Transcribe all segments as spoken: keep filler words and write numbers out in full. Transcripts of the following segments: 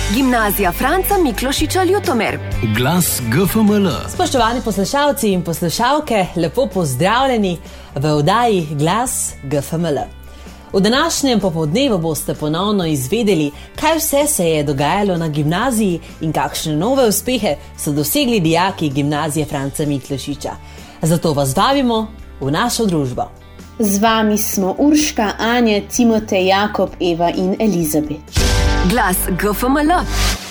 Gimnazija Franca Miklošiča Ljutomer. Glas G F M L. Spoštovani poslušalci in poslušalke, lepo pozdravljeni v oddaji Glas G F M L. V današnjem popoldnevu boste ponovno izvedeli, kaj vse se je dogajalo na gimnaziji in kakšne nove uspehe so dosegli dijaki Gimnazije Franca Miklošiča. Zato vas vabimo v našo družbo. Z vami smo Urška, Anja, Timotej, Jakob, Eva in Elizabet. Glas G F M L.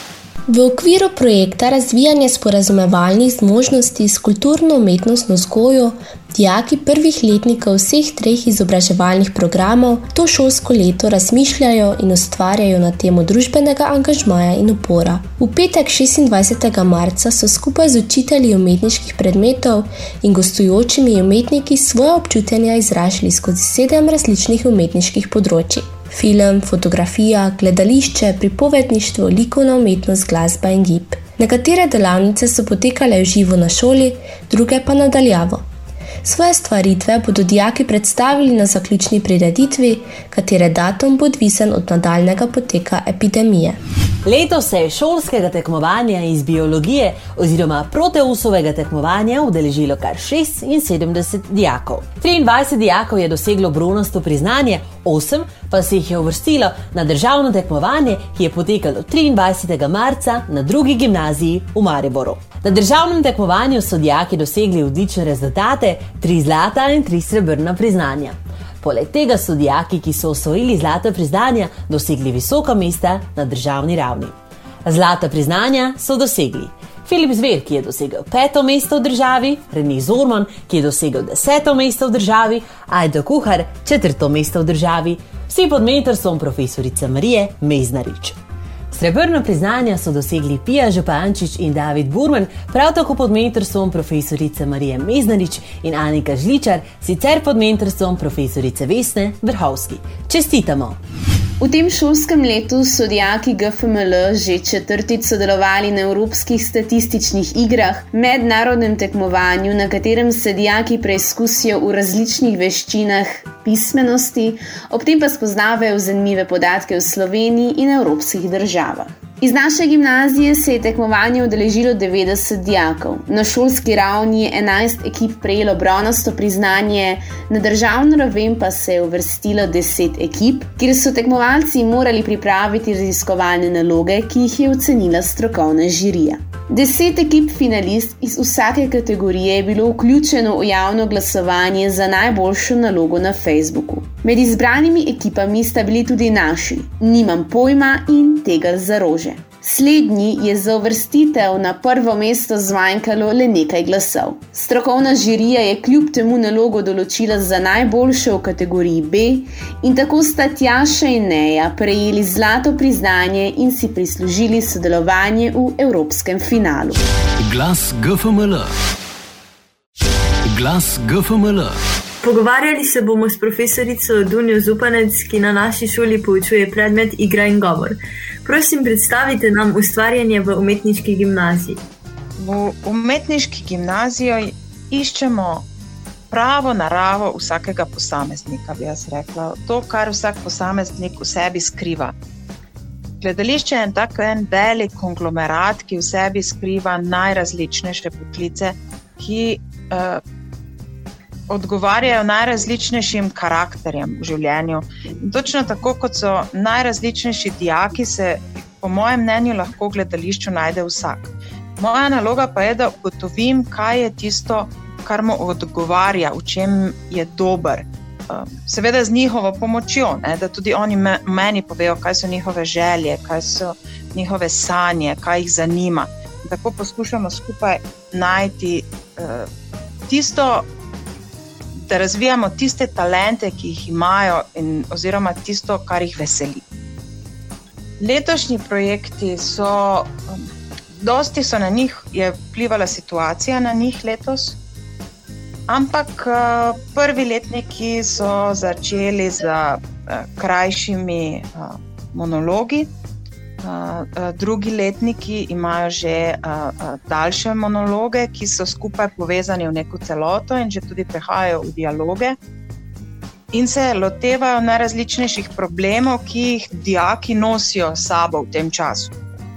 V okviru projekta razvijanja sporazumevalnih zmožnosti s kulturno-umetnostno vzgojo dijaki prvih letnikov vseh treh izobraževalnih programov to šolsko leto razmišljajo in ustvarjajo na temo družbenega angažmaja in upora. V petek šestindvajsetega marca so skupaj z učitelji umetniških predmetov in gostujočimi umetniki svoje občutenja izražali skozi sedem različnih umetniških področij. Film, fotografija, gledališče, pripovedništvo, likovna umetnost, glasba in gib. Nekatere delavnice so potekale v živo na šoli, druge pa nadaljavo. Svoje stvaritve bodo dijaki predstavili na zaključni prireditvi, katere datum bo odvisen od nadaljnega poteka epidemije. Letos se je šolskega tekmovanja iz biologije oziroma Proteusovega tekmovanja udeležilo kar šestinsedemdeset dijakov. triindvajset dijakov je doseglo bronasto priznanje, osem pa se jih je uvrstilo na državno tekmovanje, ki je potekalo triindvajsetega marca na drugi gimnaziji v Mariboru. Na državnem tekmovanju so dijaki dosegli odlične rezultate, tri zlata in tri srebrna priznanja. Poleg tega so dijaki, ki so osvojili zlata priznanja, dosegli visoka mesta na državni ravni. Zlata priznanja so dosegli Filip Zver, ki je dosegel peto mesto v državi, Reni Zorman, ki je dosegel deseto mesto v državi, Ajdo Kuhar, četrto mesto v državi, vsi pod mentorstvom profesorice Marije Meznarič. Srebrna priznanja so dosegli Pija Župančič in David Burman, prav tako pod mentorstvom profesorice Marije Meznarič in Anika Žličar, sicer pod mentorstvom profesorice Vesne Vrhovski. Čestitamo! V tem šolskem letu so dijaki G F M L že četrtič sodelovali na Evropskih statističnih igrah, mednarodnem tekmovanju, na katerem se dijaki preizkusijo v različnih veščinah pismenosti, ob tem pa spoznavajo zanimive podatke o Sloveniji in evropskih državah. Iz naše gimnazije se je tekmovanje udeležilo devetdeset dijakov. Na šolski ravni je enajst ekip prejelo bronasto priznanje, na državno raven pa se je uvrstilo deset ekip, kjer so tekmovalci morali pripraviti raziskovalne naloge, ki jih je ocenila strokovna žirija. Deset ekip finalist iz vsake kategorije je bilo vključeno v javno glasovanje za najboljšo nalogo na Facebooku. Med izbranimi ekipami sta bili tudi naši, Nimam pojma in Tegel za rože. Slednji je za uvrstitev na prvo mesto zmanjkalo le nekaj glasov. Strokovna žirija je kljub temu nalogo določila za najboljšo v kategoriji B in tako sta Tjaša in Neja prejeli zlato priznanje in si prislužili sodelovanje v evropskem finalu. Glas G F M L. Glas G F M L. Pogovarjali se bomo s profesorico Dunjo Zupanec, ki na naši šoli poučuje predmet Igra in govor. Prosim, predstavite nam ustvarjanje v umetniški gimnaziji. V umetniški gimnaziji iščemo pravo naravo vsakega posameznika, bi jaz rekla. To, kar vsak posameznik v sebi skriva. Gledališče je tak en velik konglomerat, ki v sebi skriva najrazličnejše poklice, ki uh, odgovarjajo najrazličnejšim karakterjem v življenju. In točno tako, kot so najrazličnejši dijaki, se po mojem mnenju lahko v gledališču najde vsak. Moja naloga pa je, da ugotovim, kaj je tisto, kar mu odgovarja, v čem je dober. Seveda z njihovo pomočjo, ne, da tudi oni meni povejo, kaj so njihove želje, kaj so njihove sanje, kaj jih zanima. In tako poskušamo skupaj najti uh, tisto, da razvijamo tiste talente, ki jih imajo in, oziroma tisto, kar jih veseli. Letošnji projekti so, um, dosti so na njih, je vplivala situacija na njih letos, ampak uh, prvi letniki so začeli z uh, krajšimi uh, monologi, uh, uh, drugi letniki imajo že uh, uh, daljše monologe, ki so skupaj povezani v neko celoto in že tudi prehajajo v dialoge in se lotevajo najrazličnejših problemov, ki jih dijaki nosijo s sabo v tem času.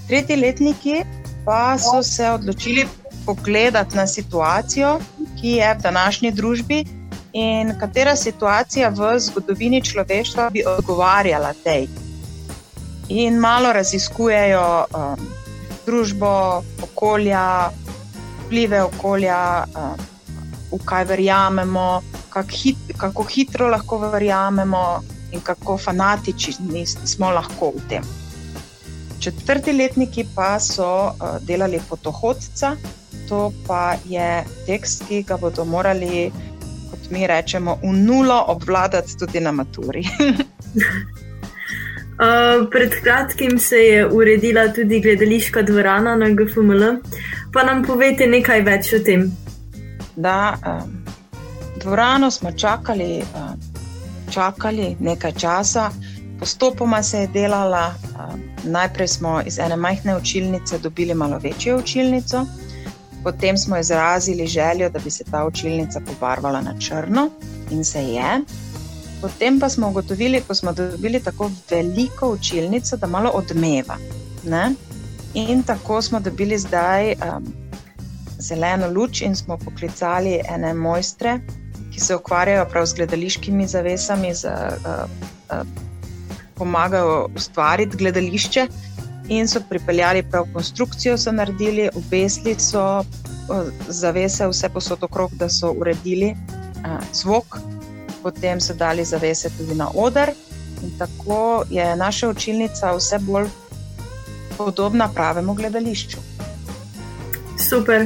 Tretji letniki pa so se odločili pogledati na situacijo, ki je v današnji družbi in katera situacija v zgodovini človeštva bi odgovarjala tej. In malo raziskujejo um, družbo, okolja, vplive okolja, um, v kaj verjamemo, kak hit, kako hitro lahko verjamemo in kako fanatični smo lahko v tem. Četrti letniki pa so uh, delali Potohodca, to pa je tekst, ki ga bodo morali, kot mi rečemo, v nulo obvladati tudi na maturi. Uh, pred kratkim se je uredila tudi gledališka dvorana na G F M L, pa nam povejte nekaj več o tem. Da, um, dvorano smo čakali, um, čakali nekaj časa, postopoma se je delala, um, najprej smo iz ene majhne učilnice dobili malo večjo učilnico, potem smo izrazili željo, da bi se ta učilnica pobarvala na črno in se je. Potem pa smo ugotovili, ko smo dobili tako veliko učilnico, da malo odmeva. Ne? In tako smo dobili zdaj um, zeleno luč in smo poklicali ene mojstre, ki se ukvarjajo prav z gledališkimi zavesami, z, uh, uh, pomagajo ustvariti gledališče in so pripeljali prav konstrukcijo, so naredili, obesli so uh, zavese vse posod okrog, da so uredili uh, zvok. Potem so dali zavese tudi na oder in tako je naša učilnica vse bolj podobna pravemu gledališču. Super.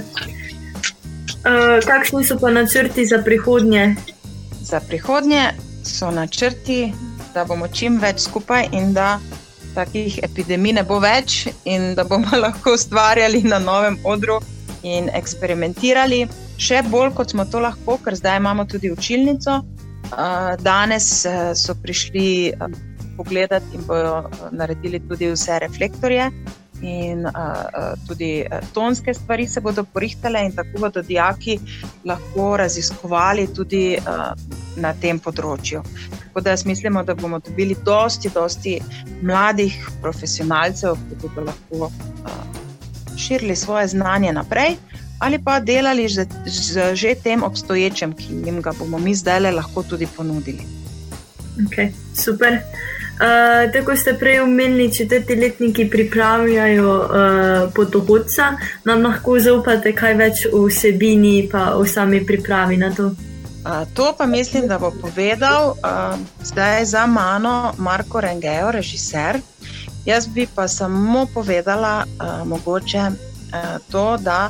Uh, kakšni so pa načrti za prihodnje? Za prihodnje so načrti, da bomo čim več skupaj in da takih epidemij ne bo več in da bomo lahko ustvarjali na novem odru in eksperimentirali. Še bolj, kot smo to lahko, ker zdaj imamo tudi učilnico. Danes so prišli pogledati in bojo naredili tudi vse reflektorje in tudi tonske stvari se bodo porihtale in tako bodo dijaki lahko raziskovali tudi na tem področju. Tako da jaz mislimo, da bomo dobili dosti, dosti mladih profesionalcev, ki bodo lahko širili svoje znanje naprej ali pa delali z, z že tem obstoječem, ki jim ga bomo mi zdaj lahko tudi ponudili. Ok, super. Uh, tako ste prej omenili, četrti letniki pripravljajo uh, Potohodca. Nam lahko zaupate kaj več o vsebini pa o sami pripravi na to? Uh, to pa mislim, da bo povedal uh, zdaj za mano Marko Rengejo, režiser. Jaz bi pa samo povedala uh, mogoče uh, to, da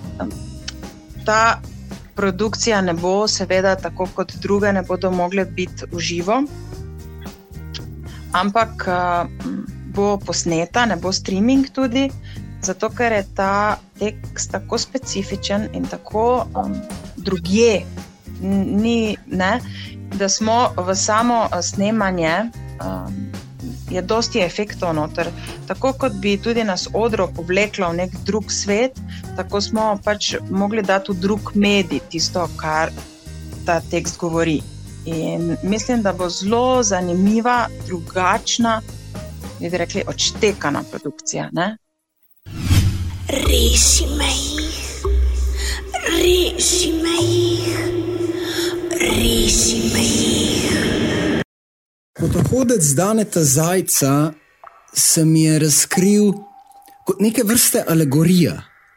ta produkcija ne bo seveda tako kot druge ne bodo mogle biti v živo, ampak bo posneta, ne bo streaming tudi, zato ker je ta tekst tako specifičen in tako um, drugje, ni, ne, da smo v samo snemanje um, je dosti efektov noter. Tako kot bi tudi nas odro povleklo v nek drug svet, tako smo pač mogli dati v drug medij tisto, kar ta tekst govori. In mislim, da bo zelo zanimiva, drugačna, bi rekli, odštekana produkcija, ne? Reši me jih, reši me jih, reši me jih. Potohodec Daneta Zajca se mi je razkril kot neke vrste alegorija.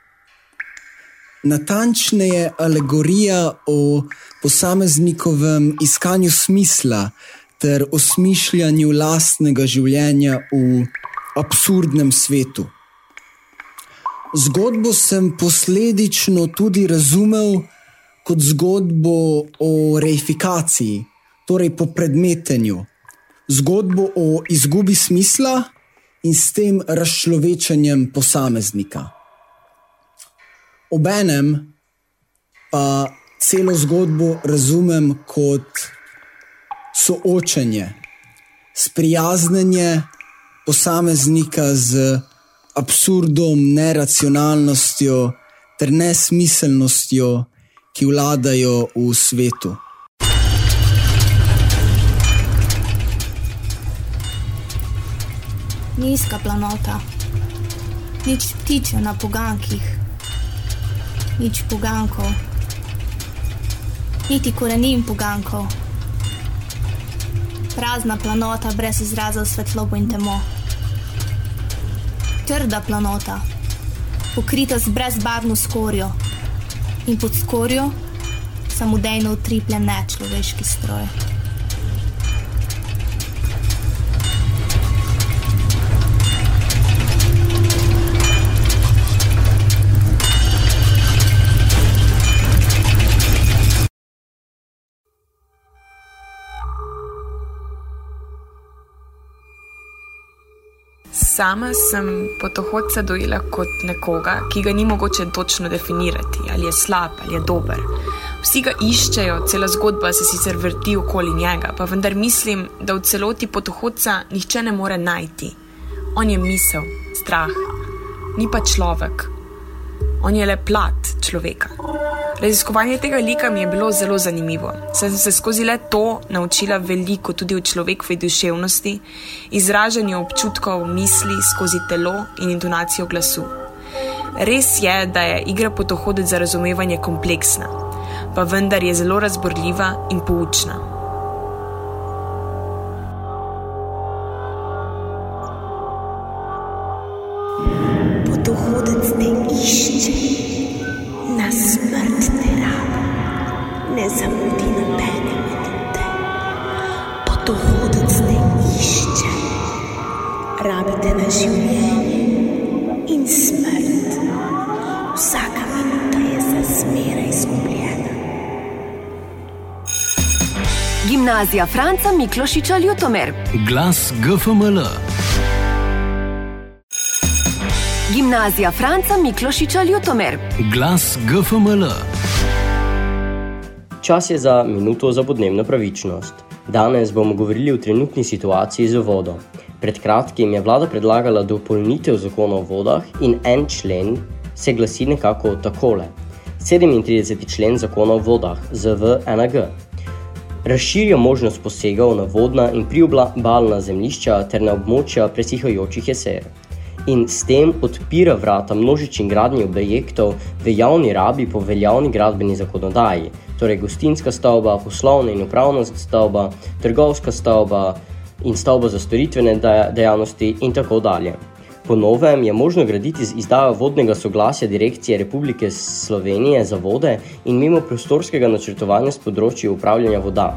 Natančneje alegorija o posameznikovem iskanju smisla ter osmišljanju lastnega življenja v absurdnem svetu. Zgodbo sem posledično tudi razumel kot zgodbo o reifikaciji, torej po predmetenju. Zgodbo o izgubi smisla in s tem razčlovečenjem posameznika. Obenem pa celo zgodbo razumem kot soočenje, sprijaznjenje posameznika z absurdom, neracionalnostjo ter nesmiselnostjo, ki vladajo v svetu. Nizka planota. Nič ptičev na pogankih, nič pogankov, niti korenin pogankov. Prazna planota brez izrazov svetlobo in temo. Trda planota, pokrita z brezbarvno skorjo in pod skorjo samodejno utripljen nečloveški stroj. Sama sem potohodca dojela kot nekoga, ki ga ni mogoče točno definirati, ali je slab, ali je dober. Vsi ga iščejo, cela zgodba se sicer vrti okoli njega, pa vendar mislim, da v celoti potohodca nihče ne more najti. On je misel, strah, ni pa človek. On je le plat človeka. Raziskovanje tega lika mi je bilo zelo zanimivo, saj sem se skozi le to naučila veliko tudi o človekovi duševnosti, izražanju občutkov, misli skozi telo in intonacijo glasu. Res je, da je igra Potohodec za razumevanje kompleksna, pa vendar je zelo razborljiva in poučna. Potohodec te išče, na smrt te rabi, ne zamudi nobene minute. Potohodec te išče, rabite na življenje in smrt. Vsaka minuta je za zmeraj izgubljena. Gimnazija Franca Miklošiča Ljutomer. Glas G F M L. Gimnazija Franca Miklošiča Ljutomer. Glas G F M L. Čas je za minuto za podnebno pravičnost. Danes bomo govorili o trenutni situaciji z vodo. Pred kratkim je vlada predlagala dopolnitev zakona o vodah in en člen se glasi nekako takole. sedemintrideseti člen zakona o vodah, Z V ena G. Razširijo možnost posegov na vodna in priobalna zemljišča ter na območja presihajočih jezer. In s tem odpira vrata množičnim gradnji objektov v javni rabi po veljavni gradbeni zakonodaji, torej gostinska stavba, poslovna in upravna stavba, trgovska stavba in stavba za storitvene dejavnosti in tako dalje. Po novem je možno graditi z izdajo vodnega soglasja Direkcije Republike Slovenije za vode in mimo prostorskega načrtovanja s področja upravljanja voda.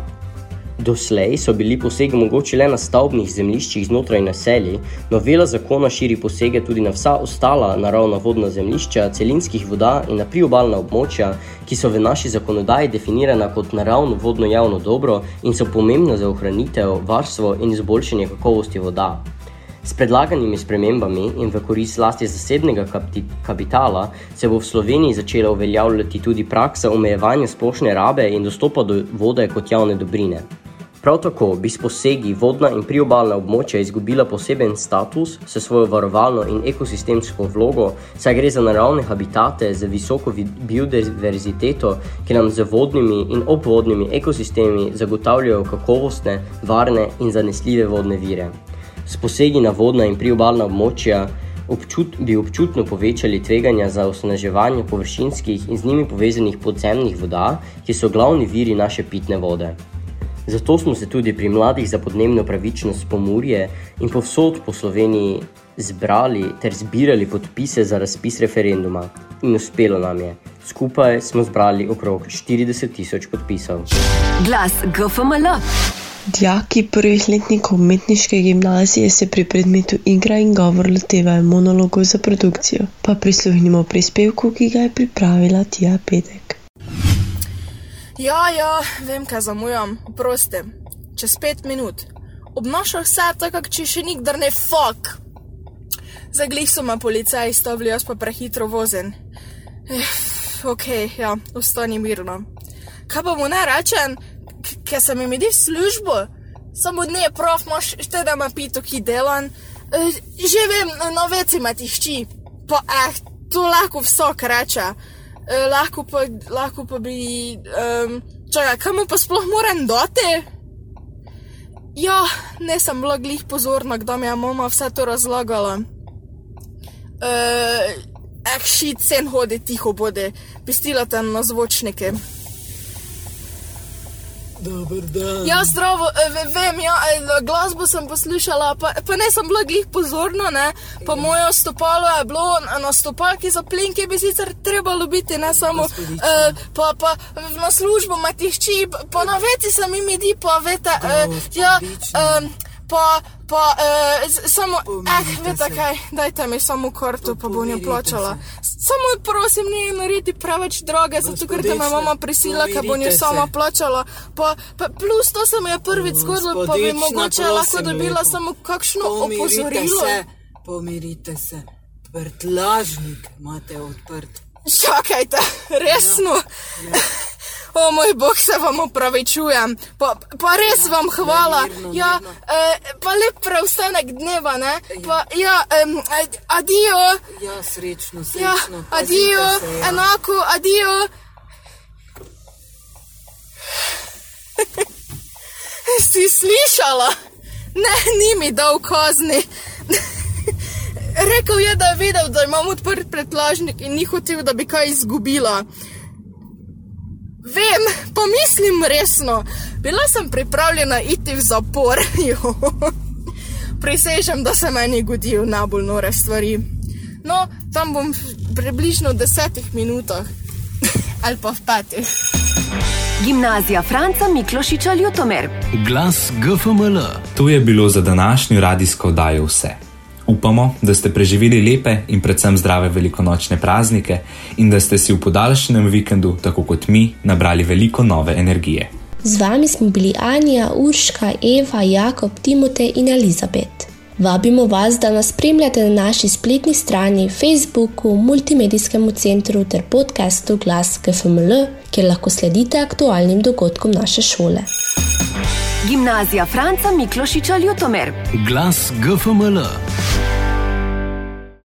Doslej so bili posegi mogoči le na stavbnih zemljiščih znotraj naselij, novela zakona širi posege tudi na vsa ostala naravna vodna zemljišča, celinskih voda in na priobalna območja, ki so v naši zakonodaji definirana kot naravno vodno javno dobro in so pomembna za ohranitev, varstvo in izboljšanje kakovosti voda. S predlaganimi spremembami in v korist lasti zasebnega kapitala se bo v Sloveniji začela uveljavljati tudi praksa omejevanja splošne rabe in dostopa do vode kot javne dobrine. Prav tako bi s posegi vodna in priobalna območja izgubila poseben status s svojo varovalno in ekosistemsko vlogo, saj gre za naravne habitate z visoko biodiverziteto, ki nam z vodnimi in obvodnimi ekosistemi zagotavljajo kakovostne, varne in zanesljive vodne vire. S posegi na vodna in priobalna območja občut, bi občutno povečali tveganja za osnaževanje površinskih in z njimi povezanih podzemnih voda, ki so glavni viri naše pitne vode. Zato smo se tudi pri mladih za podnebno pravičnost Pomurje in povsod po Sloveniji zbrali ter zbirali podpise za razpis referenduma. In uspelo nam je. Skupaj smo zbrali okrog štirideset tisoč podpisov. Glas G F M L. Dijaki prvih letnikov umetniške gimnazije se pri predmetu igra in govor lotevajo monologov za produkcijo. Pa prisluhnimo prispevku, ki ga je pripravila Tija Pedek. Ja, ja, vem, kaj zamujam. Oprosti. Čez pet minut. Obnašal se tako, če še nikdar ne fuck. Zaglih so me policaji stavili, jaz pa prehitro vozim. Eh, ok, ja, ostani mirno. Kaj pa mu ne rečem? Ker sem jim idi v službo, samo dne prof, moš šte da ma pito, ki delan, e, že vem, no veci ma tišči, pa eh, to lahko vsak reče, e, lahko, pa, lahko pa bi, um, čakaj, kaj mu pa sploh moram dati? Ja, ne sem bila glih pozorna, kdo mi je mama vse to razlagala. Uh, eh, shit, sen hodi, tiho bode. Pustila tam na zvočnike. Dobar dan. Ja, zdravo, vem, ja, glasbo sem poslušala, pa, pa ne sem bila glih pozorna, ne, pa ja. Moje stopalo je bilo na stopalki za plinke, bi sicer trebalo biti, ne samo, uh, pa, pa na službo me tihči, pa na veci se mi midi, pa vete, uh, ja, um, pa, pa, uh, samo, eh, vete kaj, dajte mi samo karto, pa bom jo plačala. Samo prosim, ne naredi preveč drage, zato ker te me mama prisila, ker bom jo sama plačala. Pa, pa plus to se mi je prvič zgodilo, pa bi mogoče lahko dobila samo kakšno opozorilo. Pomirite se, pomirite se. Prtlažnik imate odprt. Čakajte, resno? Ja, ja. O moj bog, se vam opravičujem. Pa, pa res ja, vam hvala. Mirno, ja, eh, pa lep preostanek dneva, ne? Pa, ja, um, adijo. Ja, srečno, srečno. Ja, adijo, se, ja. Enako, adijo. Si slišala? Ne, ni mi dal kazni. Rekel je, da je vedel, da imam odprt prtlažnik in ni hotel, da bi kaj izgubila. Vem, pa mislim resno. Bila sem pripravljena iti v zapor. Prisežem, da se meni godijo najbolj nore stvari. No, tam bom približno v desetih minutah. Ali pa v petih. Gimnazija Franca Miklošiča Ljutomer. Glas G F M L. To je bilo za današnjo radijsko oddajo vse. Upamo, da ste preživeli lepe in predvsem zdrave velikonočne praznike in da ste si v podaljšanem vikendu, tako kot mi, nabrali veliko nove energije. Z vami smo bili Anja, Urška, Eva, Jakob, Timotej in Elizabet. Vabimo vas, da nas spremljate na naši spletni strani, Facebooku, multimedijskemu centru ter podcastu Glas G F M L, kjer lahko sledite aktualnim dogodkom naše šole. Gimnazija Franca Miklošiča Ljutomer. Glas G F M L.